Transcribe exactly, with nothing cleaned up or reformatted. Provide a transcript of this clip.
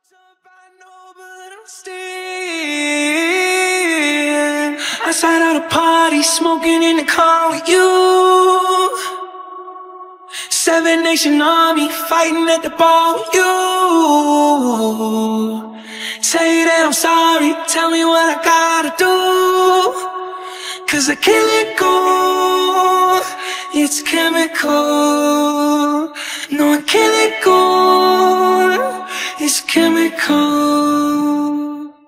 Outside at a party, smoking in the car with you. Seven Nation Army, fighting at the bar with you. Tell you that I'm sorry, tell me what I gotta do. Cause I can't let go, it's chemical. No, I can't let go, it's chemical.